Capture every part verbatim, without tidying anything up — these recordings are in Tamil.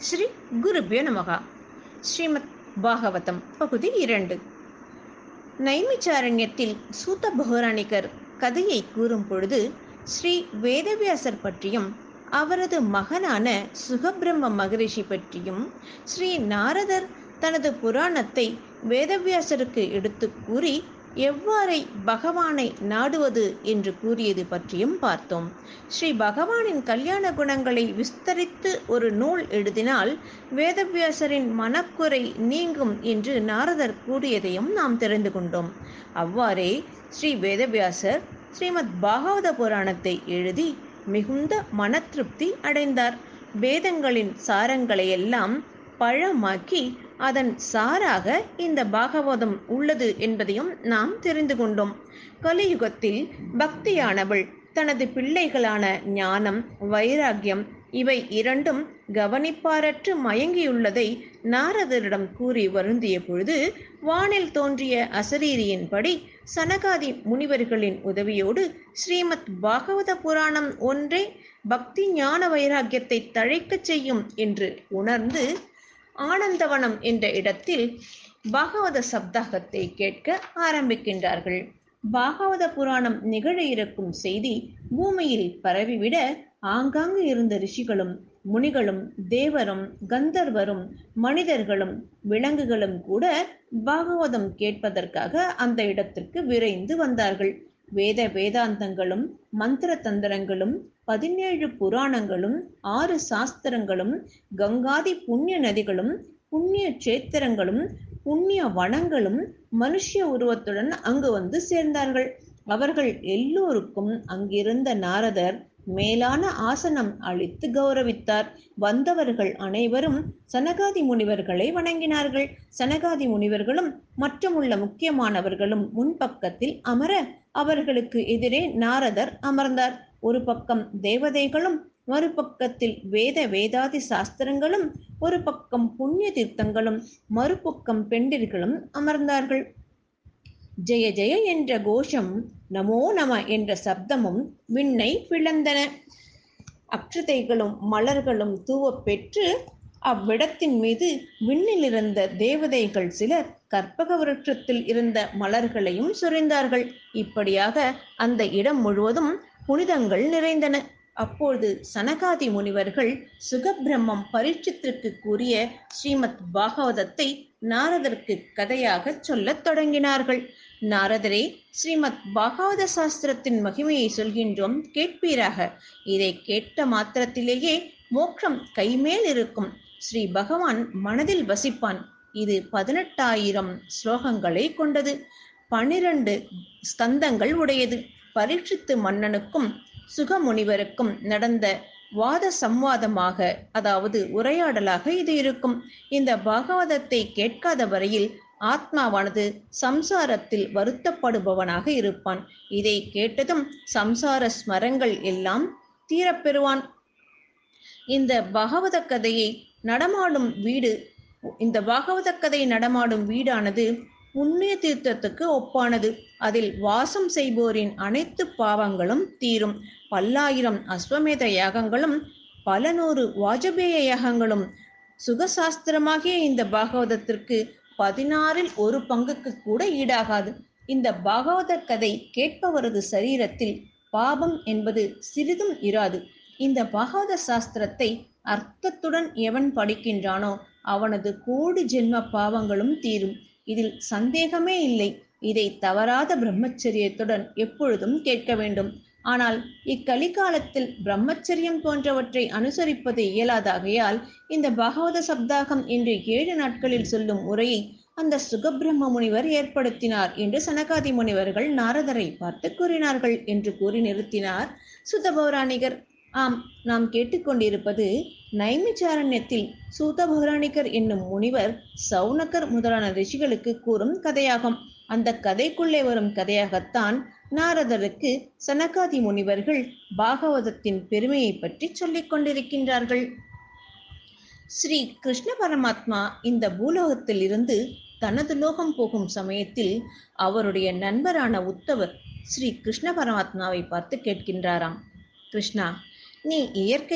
ஸ்ரீ குருபியோ நமகா. ஸ்ரீமத் பாகவதம் பகுதி இரண்டு. நைமிச்சாரண்யத்தில் சூத பௌராணிகர் கதையை கூறும் பொழுது ஸ்ரீ வேதவியாசர் பற்றியும் அவரது மகனான சுகபிரம்ம மகரிஷி பற்றியும் ஸ்ரீ நாரதர் தனது புராணத்தை வேதவியாசருக்கு எடுத்து கூறி எவ்வாறு பகவானை நாடுவது என்று கூறியது பற்றியும் பார்த்தோம். ஸ்ரீ பகவானின் கல்யாண குணங்களை விஸ்தரித்து ஒரு நூல் எழுதினால் வேதவியாசரின் மனக்குறை நீங்கும் என்று நாரதர் கூறியதையும் நாம் தெரிந்து கொண்டோம். அவ்வாறே ஸ்ரீ வேதவியாசர் ஸ்ரீமத் பாகவத புராணத்தை எழுதி மிகுந்த மன திருப்தி அடைந்தார். வேதங்களின் சாரங்களையெல்லாம் பழமாக்கி அதன் சாராக இந்த பாகவதம் உள்ளது என்பதையும் நாம் தெரிந்து கொண்டோம். கலியுகத்தில் பக்தியானவள் தனது பிள்ளைகளான ஞானம், வைராகியம் இவை இரண்டும் கவனிப்பாரற்று மயங்கியுள்ளதை நாரதரிடம் கூறி வருந்திய பொழுது வானில் தோன்றிய அசரீரியின்படி சனகாதி முனிவர்களின் உதவியோடு ஸ்ரீமத் பாகவத புராணம் ஒன்றே பக்தி ஞான வைராகியத்தை தழைக்கச் செய்யும் என்று உணர்ந்து ஆனந்தவனம் என்ற இடத்தில் பாகவத சப்தாகத்தை கேட்க ஆரம்பிக்கின்றார்கள். பாகவத புராணம் நிகழ இருக்கும் செய்தி பூமியில் பரவிவிட ஆங்காங்கு இருந்த ரிஷிகளும் முனிகளும் தேவரும் கந்தர்வரும் மனிதர்களும் விலங்குகளும் கூட பாகவதம் கேட்பதற்காக அந்த இடத்திற்கு விரைந்து வந்தார்கள். வேத வேதாந்தங்களும் மந்திர தந்திரங்களும் பதினேழு புராணங்களும் ஆறு சாஸ்திரங்களும் கங்காதி புண்ணிய நதிகளும் புண்ணிய சேத்திரங்களும் புண்ணிய வனங்களும் மனுஷிய உருவத்துடன் அங்கு வந்து சேர்ந்தார்கள். அவர்கள் எல்லோருக்கும் அங்கிருந்த நாரதர் மேலான ஆசனம் அளித்து கௌரவித்தார். வந்தவர்கள் அனைவரும் சனகாதி முனிவர்களை வணங்கினார்கள். சனகாதி முனிவர்களும் மற்றுமுள்ள முக்கியமானவர்களும் முன்பக்கத்தில் அமர அவர்களுக்கு எதிரே நாரதர் அமர்ந்தார். ஒரு பக்கம் தேவதைகளும் மறுபக்கத்தில் வேத வேதாதி சாஸ்திரங்களும் ஒரு பக்கம் புண்ணிய தீர்த்தங்களும் மறுபக்கம் பெண்டிர்களும் அமர்ந்தார்கள். ஜெய ஜெய என்ற கோஷம், நமோ நம என்ற சப்தமும் விண்ணை பிளந்தன. அக்ஷதைகளும் மலர்களும் தூவ பெற்று அவ்விடத்தின் மீது விண்ணில் இருந்த தேவதைகள் சிலர் கற்பக விருட்சத்தில் இருந்த மலர்களையும் சொரிந்தார்கள். இப்படியாக அந்த இடம் முழுவதும் புனிதங்கள் நிறைந்தன. அப்பொழுது சனகாதி முனிவர்கள் சுகபிரம்மம் பரீட்சித்திற்கு கூறிய ஸ்ரீமத் பாகவதத்தை நாரதற்கு கதையாக சொல்லத் தொடங்கினார்கள். நாரதரே, ஸ்ரீமத் பாகவத சாஸ்திரத்தின் மகிமையை சொல்கின்றோம், கேட்பீராக. இதை கேட்ட மாத்திரத்திலேயே மோட்சம் கைமேல் இருக்கும். ஸ்ரீ பகவான் மனதில் வசிப்பான். இது பதினெட்டாயிரம் ஸ்லோகங்களை கொண்டது. பனிரண்டு ஸ்கந்தங்கள் உடையது. பரீட்சித்து மன்னனுக்கும் சுகமுனிவருக்கும் நடந்த வாத சம்வாதமாக, அதாவது உரையாடலாக இது இருக்கும். இந்த பாகவதத்தை கேட்காத வரையில் ஆத்மாவானது சம்சாரத்தில் வருத்தப்படுபவனாக இருப்பான். இதை கேட்டதும் சம்சார ஸ்மரங்கள் எல்லாம் தீரப்பெறுவான். இந்த பாகவத கதையை நடமாடும் வீடு இந்த பாகவத கதை நடமாடும் வீடானது புண்ணிய தீர்த்தத்துக்கு ஒப்பானது. அதில் வாசம் செய்வோரின் அனைத்து பாவங்களும் தீரும். பல்லாயிரம் அஸ்வமேத யாகங்களும் பல நூறு வாஜபேய யாகங்களும் சுகசாஸ்திரமாகிய இந்த பாகவதத்திற்கு பதினாறில் ஒரு பங்குக்கு கூட ஈடாகாது. இந்த பாகவத கதை கேட்பவரது சரீரத்தில் பாபம் என்பது சிறிதும் இராது. இந்த பாகவத சாஸ்திரத்தை அர்த்தத்துடன் எவன் படிக்கின்றானோ அவனது கோடி ஜென்ம பாவங்களும் தீரும். இதில் சந்தேகமே இல்லை. இதை தவறாத பிரம்மச்சரியத்துடன் எப்பொழுதும் கேட்க வேண்டும். ஆனால் இக்கலிகாலத்தில் பிரம்மச்சரியம் போன்றவற்றை அனுசரிப்பது இயலாதாகையால் இந்த பாகவத சப்தாகம் என்று ஏழு நாட்களில் சொல்லும் உரையை அந்த சுகபிரம்ம முனிவர் ஏற்படுத்தினார் என்று சனகாதி முனிவர்கள் நாரதரை பார்த்து கூறினார்கள் என்று கூறி நிறுத்தினார் சூத பௌராணிகர். ஆம், நாம் கேட்டுக்கொண்டிருப்பது நைமிச்சாரண்யத்தில் சூத பௌராணிகர் என்னும் முனிவர் சௌனகர் முதலான ரிஷிகளுக்கு கூறும் கதையாகும். அந்த கதைக்குள்ளே வரும் கதையாகத்தான் நாரதருக்கு சனகாதி முனிவர்கள் பாகவதத்தின் பெருமையை பற்றி சொல்லிக் கொண்டிருக்கின்றார்கள். ஸ்ரீ கிருஷ்ண பரமாத்மா இந்த பூலோகத்தில் இருந்து தனது லோகம் போகும் சமயத்தில் அவருடைய நண்பரான உத்தவர் ஸ்ரீ கிருஷ்ண பரமாத்மாவை பார்த்து கேட்கின்றாராம், கிருஷ்ணா, நீ இயற்கையில்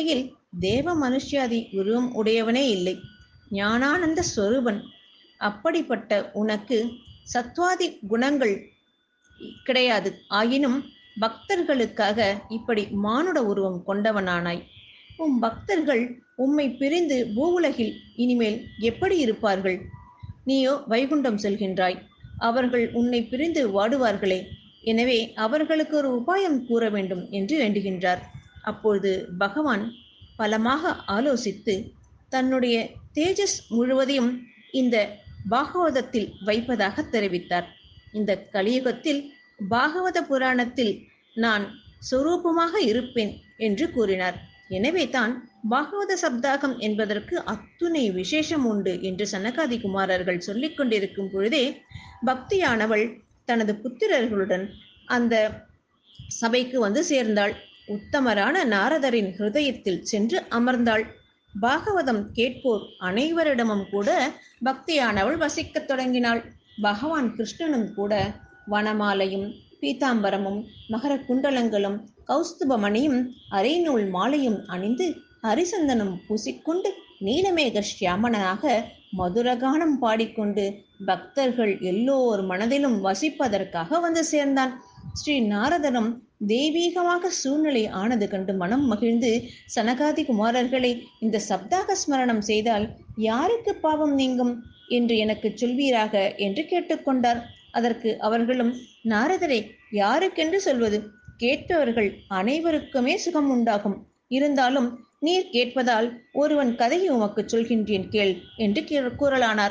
தேவ மனுஷ்யாதி உருவம் உடையவனே இல்லை, ஞானானந்த ஸ்வரூபன். அப்படிப்பட்ட உனக்கு சத்வாதி குணங்கள் கிடையாது. ஆயினும் பக்தர்களுக்காக இப்படி மானுட உருவம் கொண்டவனானாய். உம் பக்தர்கள் உம்மை பிரிந்து பூவுலகில் இனிமேல் எப்படி இருப்பார்கள்? நீயோ வைகுண்டம் செல்கின்றாய். அவர்கள் உன்னை பிரிந்து வாடுவார்களே. எனவே அவர்களுக்கு ஒரு உபாயம் கூற வேண்டும் என்று வேண்டுகின்றார். அப்பொழுது பகவான் பலமாக ஆலோசித்து தன்னுடைய தேஜஸ் முழுவதையும் இந்த பாகவதத்தில் வைப்பதாக தெரிவித்தார். இந்த கலியுகத்தில் பாகவத புராணத்தில் நான் சொரூபமாக இருப்பேன் என்று கூறினார். எனவே தான் பாகவத சப்தாகம் என்பதற்கு அத்துணை விசேஷம் உண்டு என்று சனகாதி குமாரர்கள் சொல்லிக் கொண்டிருக்கும் பொழுதே பக்தியானவள் தனது புத்திரர்களுடன் அந்த சபைக்கு வந்து சேர்ந்தாள். உத்தமரான நாரதரின் ஹிருதயத்தில் சென்று அமர்ந்தாள். பாகவதம் கேட்போர் அனைவரிடமும் கூட பக்தியானவள் வசிக்கத் தொடங்கினாள். பகவான் கிருஷ்ணனும் கூட வனமாலையும் பீதாம்பரமும் மகர குண்டலங்களும் கௌஸ்துபமணியும் அரைநூல் மாலையும் அணிந்து ஹரிசந்தனம் பூசிக்கொண்டு நீலமேக சியாமனாக மதுரகானம் பாடிக்கொண்டு பக்தர்கள் எல்லோர் மனதிலும் வசிப்பதற்காக வந்து சேர்ந்தான். ஸ்ரீ நாரதரும் தெய்வீகமாக சூழ்நிலை ஆனது கண்டு மனம் மகிழ்ந்து, சனகாதி குமாரர்களை இந்த சப்தாக ஸ்மரணம் செய்தால் யாருக்கு பாவம் நீங்கும் என்று எனக்கு சொல்வீராக என்று கேட்டுக்கொண்டார். அதற்கு அவர்களும், நாரதரே, யாருக்கென்று சொல்வது? கேட்பவர்கள் அனைவருக்குமே சுகம் உண்டாகும். இருந்தாலும் நீர் கேட்பதால் ஒருவன் கதையை உமக்கு சொல்கின்றேன் கேள் என்று கூறலானார்.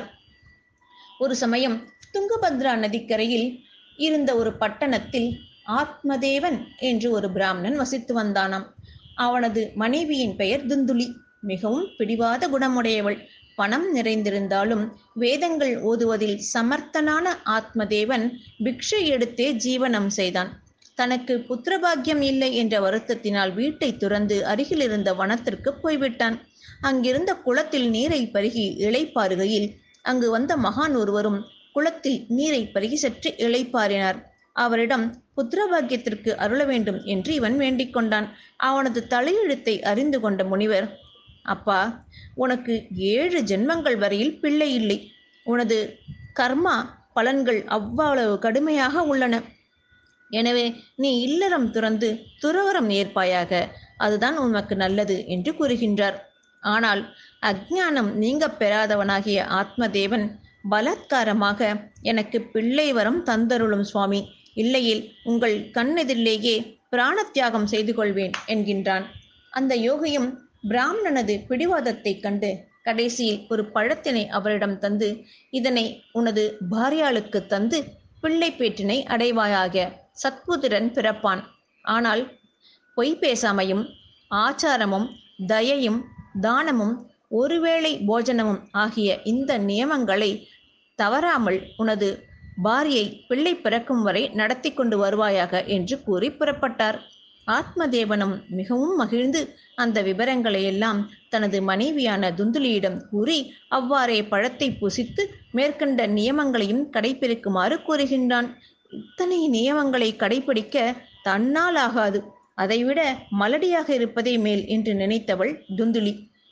ஒரு சமயம் துங்கபத்ரா நதிக்கரையில் இருந்த ஒரு பட்டணத்தில் ஆத்மதேவன் என்று ஒரு பிராமணன் வசித்து வந்தானாம். அவனது மனைவியின் பெயர் துந்துலி. மிகவும் பிடிவாத குணமுடையவள். பணம் நிறைந்திருந்தாலும் வேதங்கள் ஓதுவதில் சமர்த்தனான ஆத்மதேவன் பிக்ஷை எடுத்தே ஜீவனம் செய்தான். தனக்கு புத்திரபாக்கியம் இல்லை என்ற வருத்தத்தினால் வீட்டை துறந்து அருகில் இருந்த வனத்திற்கு போய்விட்டான். அங்கிருந்த குளத்தில் நீரை பருகி இளைப்பாறுகையில் அங்கு வந்த மகான் ஒருவரும் குளத்தில் நீரை பருகி சற்று இளைப்பாறினார். அவரிடம் புத்திரபாக்கியத்திற்கு அருள வேண்டும் என்று இவன் வேண்டிக் கொண்டான். அவனது தலையெழுத்தை அறிந்து கொண்ட முனிவர், அப்பா, உனக்கு ஏழு ஜென்மங்கள் வரையில் பிள்ளை இல்லை. உனது கர்மா பலன்கள் அவ்வளவு கடுமையாக உள்ளன. எனவே நீ இல்லறம் துறந்து துறவரம் ஏற்பாயாக, அதுதான் உனக்கு நல்லது என்று கூறுகின்றார். ஆனால் அஞ்ஞானம் நீங்க பெறாதவனாகிய ஆத்மதேவன் பலாத்காரமாக எனக்கு பிள்ளை வரம் தந்தருளும் சுவாமி, இல்லையில் உங்கள் கண்ணெதிரிலேயே பிராணத்தியாகம் செய்து கொள்வேன் என்கின்றான். அந்த யோகியும் பிராமணனது பிடிவாதத்தை கண்டு கடைசியில் ஒரு பழத்தினை அவரிடம் தந்து, இதனை உனது பாரியாளுக்கு தந்து பிள்ளை பேற்றினை அடைவாயாக, சத்புத்திரன் பிறப்பான். ஆனால் பொய் பேசாமையும் ஆச்சாரமும் தயையும் தானமும் ஒருவேளை போஜனமும் ஆகிய இந்த நியமங்களை தவறாமல் உனது பாரியை பிள்ளை பிறக்கும் வரை நடத்தி கொண்டு வருவாயாக என்று கூறி புறப்பட்டார். ஆத்மதேவனும் மிகவும் மகிழ்ந்து அந்த விவரங்களை எல்லாம் தனது மனைவியான துந்துலியிடம் கூறி அவ்வாறே பழத்தை புசித்து மேற்கண்ட நியமங்களையும் கடைபிடிக்குமாறு கூறுகின்றான். இத்தனை நியமங்களை கடைபிடிக்க தன்னால் ஆகாது, அதைவிட மலடியாக இருப்பதே மேல் என்று நினைத்தவள் துந்துலி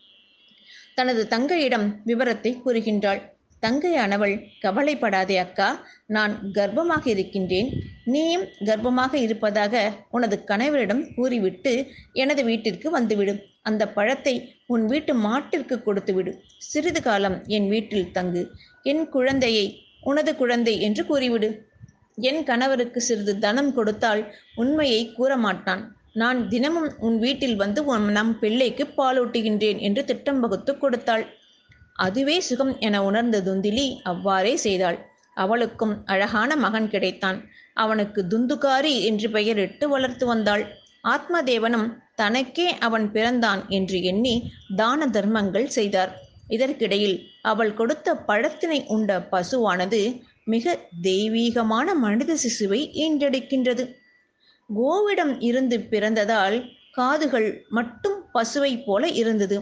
தனது தங்கையிடம் விவரத்தை கூறுகின்றாள். தங்கையானவள், கவலைப்படாதே அக்கா, நான் கர்ப்பமாக இருக்கின்றேன். நீயும் கர்ப்பமாக இருப்பதாக உனது கணவரிடம் கூறிவிட்டு எனது வீட்டிற்கு வந்துவிடு. அந்த பழத்தை உன் வீட்டு மாட்டிற்கு கொடுத்துவிடு. சிறிது காலம் என் வீட்டில் தங்கு. என் குழந்தையை உனது குழந்தை என்று கூறிவிடு. என் கணவருக்கு சிறிது தனம் கொடுத்தால் உண்மையை கூற மாட்டான். நான் தினமும் உன் வீட்டில் வந்து நம் பிள்ளைக்கு பாலூட்டுகின்றேன் என்று திட்டம் வகுத்து கொடுத்தாள். அதுவே சுகம் என உணர்ந்த துந்திலி அவ்வாறே செய்தாள். அவளுக்கும் அழகான மகன் கிடைத்தான். அவனுக்கு துந்துகாரி என்று பெயரிட்டு வளர்த்து வந்தாள். ஆத்மதேவனும் தனக்கே அவன் பிறந்தான் என்று எண்ணி தான தர்மங்கள் செய்தார். இதற்கிடையில் அவள் கொடுத்த பழத்தினை உண்ட பசுவானது மிக தெய்வீகமான மனித சிசுவை ஈன்றெடுக்கின்றது. கோவிடம் இருந்து பிறந்ததால் காதுகள் மட்டும் பசுவை போல இருந்தது.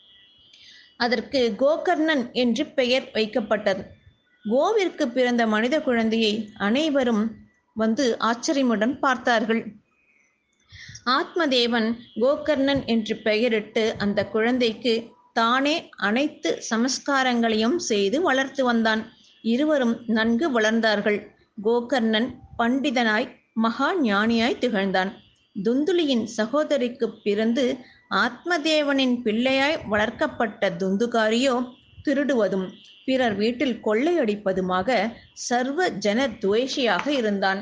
அதற்கு கோகர்ணன் என்று பெயர் வைக்கப்பட்டது. கோவிற்கு பிறந்த மனித குழந்தையை அனைவரும் வந்து ஆச்சரியமுடன் பார்த்தார்கள். ஆத்மதேவன் கோகர்ணன் என்று பெயரிட்டு அந்த குழந்தைக்கு தானே அனைத்து சமஸ்காரங்களையும் செய்து வளர்த்து வந்தான். இருவரும் நன்கு வளர்ந்தார்கள். கோகர்ணன் பண்டிதனாய் மகா ஞானியாய் திகழ்ந்தான். துந்துலியின் சகோதரிக்கு பிறந்து ஆத்மதேவனின் பிள்ளையாய் வளர்க்கப்பட்ட துந்துகாரியோ திருடுவதும் பிறர் வீட்டில் கொள்ளையடிப்பதுமாக சர்வ ஜன துவேஷியாக இருந்தான்.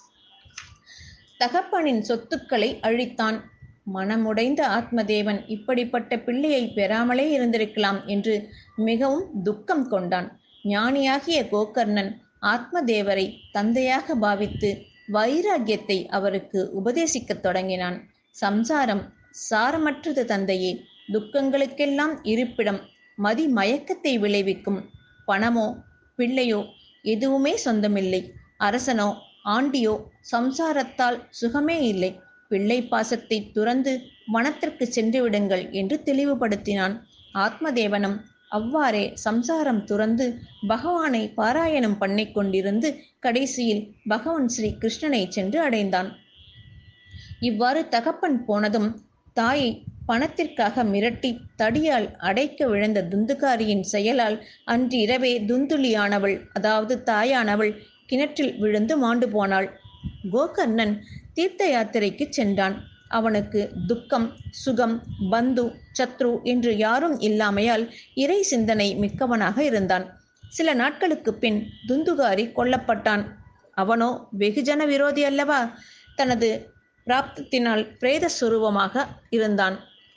தகப்பனின் சொத்துக்களை அழித்தான். மனமுடைந்த ஆத்மதேவன் இப்படிப்பட்ட பிள்ளையை பெறாமலே இருந்திருக்கலாம் என்று மிகவும் துக்கம் கொண்டான். ஞானியாகிய கோகர்ணன் ஆத்மதேவரை தந்தையாக பாவித்து வைராக்கியத்தை அவருக்கு உபதேசிக்கத் தொடங்கினான். சம்சாரம் சாரமற்றது தந்தையே, துக்கங்களுக்கெல்லாம் இருப்பிடம், மதி மயக்கத்தை விளைவிக்கும். பணமோ பிள்ளையோ எதுவுமே சொந்தமில்லை. அரசனோ ஆண்டியோ சம்சாரத்தால் சுகமே இல்லை. பிள்ளை பாசத்தை துறந்து வனத்திற்கு சென்று விடுங்கள் என்று தெளிவுபடுத்தினான். ஆத்மதேவனும் அவ்வாறே சம்சாரம் துறந்து பகவானை பாராயணம் பண்ணி கொண்டிருந்து கடைசியில் பகவான் ஸ்ரீ கிருஷ்ணனை சென்று அடைந்தான். இவ்வாறு தகப்பன் போனதும் தாயை பணத்திற்காக மிரட்டி தடியால் அடைக்க விழுந்த துந்துகாரியின் செயலால் அன்று இரவே துந்துலியானவள், அதாவது தாயானவள், கிணற்றில் விழுந்து மாண்டு போனாள். கோகர்ணன் தீர்த்த யாத்திரைக்கு சென்றான். அவனுக்கு துக்கம், சுகம், பந்து, சத்ரு என்று யாரும் இல்லாமையால் இறை சிந்தனை மிக்கவனாக இருந்தான். சில நாட்களுக்கு பின் துந்துகாரி கொல்லப்பட்டான். அவனோ வெகுஜன விரோதி அல்லவா? தனது பிராப்தத்தினால் பிரேத சுரூபமாக இருந்தான்.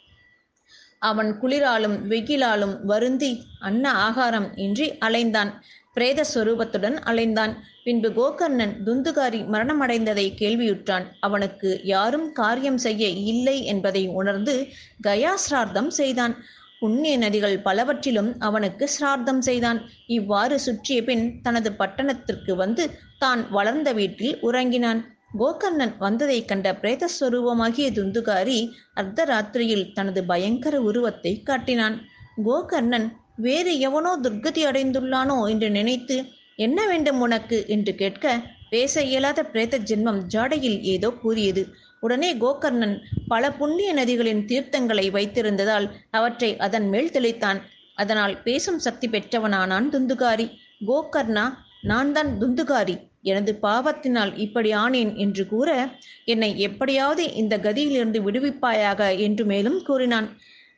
அவன் குளிராலும் வெயிலாலும் வருந்தி அன்ன ஆகாரம் இன்றி அலைந்தான். பிரேத சொரூபத்துடன் அலைந்தான். பின்பு கோகர்ணன் துந்துகாரி மரணமடைந்ததை கேள்வியுற்றான். அவனுக்கு யாரும் காரியம் செய்ய இல்லை என்பதை உணர்ந்து கயா சிரார்த்தம் செய்தான். புண்ணிய நதிகள் பலவற்றிலும் அவனுக்கு சிரார்த்தம் செய்தான். இவ்வாறு சுற்றிய பின் தனது பட்டணத்திற்கு வந்து தான் வளர்ந்த வீட்டில் உறங்கினான். கோகர்ணன் வந்ததை கண்ட பிரேதஸ்வரூபமாகிய துந்துகாரி அர்த்தராத்திரியில் தனது பயங்கர உருவத்தை காட்டினான். கோகர்ணன் வேறு எவனோ துர்கதி அடைந்துள்ளானோ என்று நினைத்து, என்ன வேண்டும் உனக்கு என்று கேட்க, பேச இயலாத பிரேத ஜென்மம் ஜாடையில் ஏதோ கூறியது. உடனே கோகர்ணன் பல புண்ணிய நதிகளின் தீர்த்தங்களை வைத்திருந்ததால் அவற்றை அதன் மேல் தெளித்தான். அதனால் பேசும் சக்தி பெற்றவனானான் துந்துகாரி. கோகர்ணா, நான் தான் துந்துகாரி, எனது பாவத்தினால் இப்படி ஆனேன் என்று கூற, என்னை எப்படியாவது இந்த கதியிலிருந்து விடுவிப்பாயாக என்று மேலும் கூறினான்.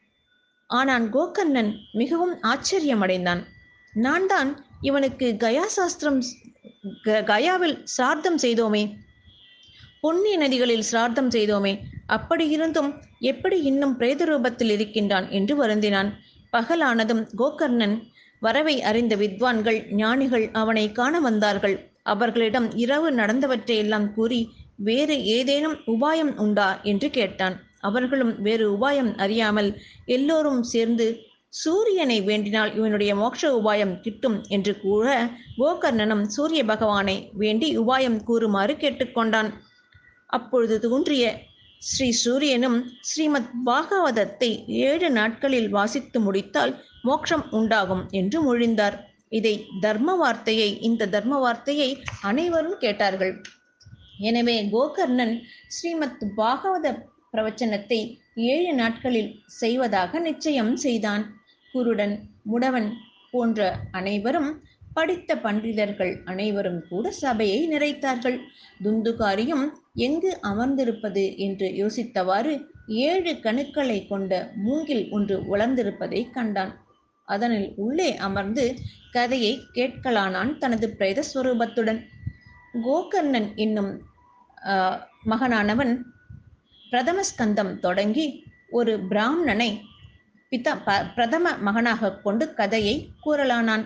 ஆனால் கோகர்ணன் மிகவும் ஆச்சரியமடைந்தான். நான் தான் இவனுக்கு கயா சாஸ்திரம் கயாவில் சிரார்த்தம் செய்தோமே, புண்ணிய நதிகளில் சிரார்த்தம் செய்தோமே, அப்படி இருந்தும் எப்படி இன்னும் பிரேத ரூபத்தில் இருக்கின்றான் என்று வருந்தினான். பகலானதும் கோகர்ணன் வரவை அறிந்த வித்வான்கள் ஞானிகள் அவனை காண வந்தார்கள். அவர்களிடம் இரவு நடந்தவற்றையெல்லாம் கூறி வேறு ஏதேனும் உபாயம் உண்டா என்று கேட்டான். அவர்களும் வேறு உபாயம் அறியாமல் எல்லோரும் சேர்ந்து சூரியனை வேண்டினால் இவனுடைய மோட்ச உபாயம் கிட்டும் என்று கூற, கோகர்ணனும் சூரிய பகவானை வேண்டி உபாயம் கூறுமாறு கேட்டுக்கொண்டான். அப்பொழுது தோன்றிய ஸ்ரீ சூரியனும் ஸ்ரீமத் பாகவதத்தை ஏழு நாட்களில் வாசித்து முடித்தால் மோட்சம் உண்டாகும் என்று மொழிந்தார். இதை தர்ம வார்த்தையை இந்த தர்ம வார்த்தையை அனைவரும் கேட்டார்கள். எனவே கோகர்ணன் ஸ்ரீமத் பாகவத பிரவச்சனத்தை ஏழு நாட்களில் செய்வதாக நிச்சயம் செய்தான். குருடன், முடவன் போன்ற அனைவரும், படித்த பண்டிதர்கள் அனைவரும் கூட சபையை நிறைத்தார்கள். துந்துகாரியும் எங்கு அமர்ந்திருப்பது என்று யோசித்தவாறு ஏழு கணுக்களை கொண்ட மூங்கில் ஒன்று வளர்ந்திருப்பதை கண்டான். அதனில் உள்ளே அமர்ந்து கதையை கேட்கலானான் தனது பிரேதஸ்வரூபத்துடன். கோகர்ணன் என்னும் மகனானவன் பிரதம ஸ்கந்தம் தொடங்கி ஒரு பிராமணனை பித பிரதம மகனாக கொண்டு கதையை கூறலானான்.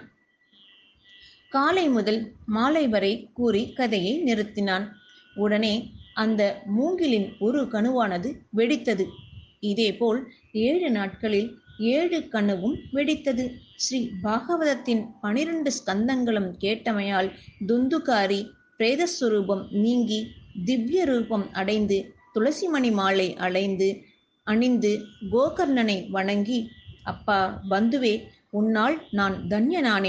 காலை முதல் மாலை வரை கூறி கதையை நிறுத்தினான். உடனே அந்த மூங்கிலின் ஒரு கணுவானது வெடித்தது. இதேபோல் ஏழு நாட்களில் ஏழு கணுவும் வெடித்தது. ஸ்ரீ பாகவதத்தின் பனிரெண்டு ஸ்கந்தங்களும் கேட்டமையால் துந்துகாரி பிரேதஸ்வரூபம் நீங்கி திவ்ய ரூபம் அடைந்து துளசிமணி மாலை அடைந்து அணிந்து கோகர்ணனை வணங்கி, அப்பா பந்துவே, உன்னால் நான் தன்யனானேன்.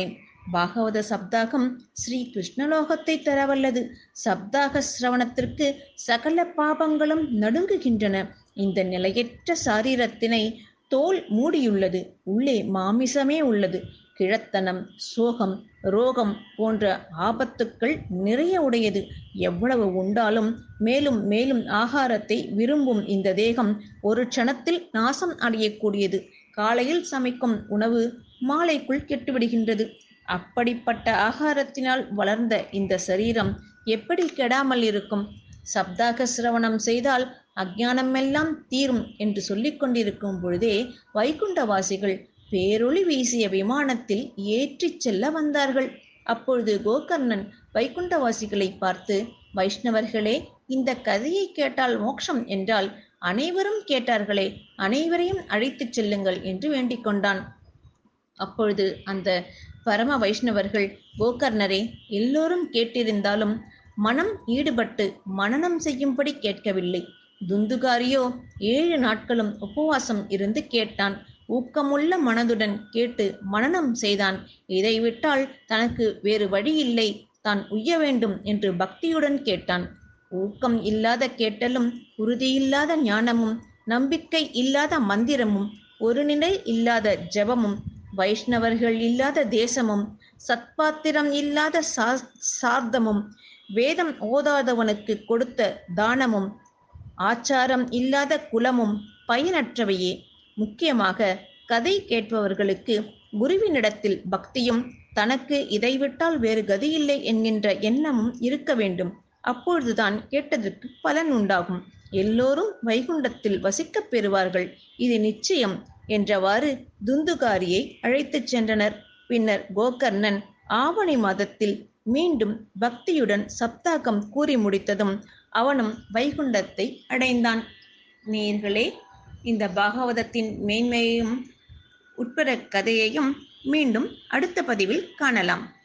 பாகவத சப்தாகம் ஸ்ரீ கிருஷ்ணலோகத்தை தரவல்லது. சப்தாக சிரவணத்திற்கு சகல பாபங்களும் நடுங்குகின்றன. இந்த நிலையற்ற சாரீரத்தினை தோல் மூடியுள்ளது. உள்ளே மாமிசமே உள்ளது. கிழத்தனம், சோகம், ரோகம் போன்ற ஆபத்துக்கள் நிறைய உடையது. எவ்வளவு உண்டாலும் மேலும் மேலும் ஆகாரத்தை விரும்பும் இந்த தேகம் ஒரு க்ஷணத்தில் நாசம் அடையக்கூடியது. காலையில் சமைக்கும் உணவு மாலைக்குள் கெட்டுவிடுகின்றது. அப்படிப்பட்ட ஆகாரத்தினால் வளர்ந்த இந்த சரீரம் எப்படி கெடாமல் இருக்கும்? சப்தாக சிரவணம் செய்தால் அஞ்ஞானமெல்லாம் தீரும் என்று சொல்லிக் கொண்டிருக்கும் பொழுதே வைகுண்டவாசிகள் பேரொளி வீசிய விமானத்தில் ஏற்றிச் செல்ல வந்தார்கள். அப்பொழுது கோகர்ணன் வைகுண்டவாசிகளை பார்த்து, வைஷ்ணவர்களே, இந்த கதையை கேட்டால் மோட்சம் என்றால் அனைவரும் கேட்டார்களே, அனைவரையும் அழைத்துச் செல்லுங்கள் என்று வேண்டிக் கொண்டான். அப்பொழுது அந்த பரம வைஷ்ணவர்கள், கோகர்ணரே, எல்லோரும் கேட்டிருந்தாலும் மனம் ஈடுபட்டு மனனம் செய்யும்படி கேட்கவில்லை. துந்துகாரியோ ஏழு நாட்களும் உபவாசம் இருந்து கேட்டான். ஊக்கமுள்ள மனதுடன் கேட்டு மனனம் செய்தான். இதை விட்டால் தனக்கு வேறு வழியில்லை, தான் உய்ய வேண்டும் என்று பக்தியுடன் கேட்டான். ஊக்கம் இல்லாத கேட்டலும், உறுதியில்லாத ஞானமும், நம்பிக்கை இல்லாத மந்திரமும், ஒரு நிலை இல்லாத ஜபமும், வைஷ்ணவர்கள் இல்லாத தேசமும், சத்பாத்திரம் இல்லாத சா சார்த்தமும், வேதம் ஓதாதவனுக்கு கொடுத்த தானமும், ஆச்சாரம் இல்லாத குலமும் பயனற்றவையே. முக்கியமாக கதை கேட்பவர்களுக்கு குருவினிடத்தில் பக்தியும், தனக்கு இதைவிட்டால் வேறு கதியில்லை என்கின்ற எண்ணமும் இருக்க வேண்டும். அப்பொழுதுதான் கேட்டதற்கு பலன் உண்டாகும். எல்லோரும் வைகுண்டத்தில் வசிக்கப் பெறுவார்கள், இது நிச்சயம் என்றவாறு துந்துகாரியை அழைத்துச் சென்றனர். பின்னர் கோகர்ணன் ஆவணி மாதத்தில் மீண்டும் பக்தியுடன் சப்தாகம் கூறி முடித்ததும் அவனும் வைகுண்டத்தை அடைந்தான். நேயர்களே, இந்த பாகவதத்தின் மேன்மையையும் உட்புற கதையையும் மீண்டும் அடுத்த பதிவில் காணலாம்.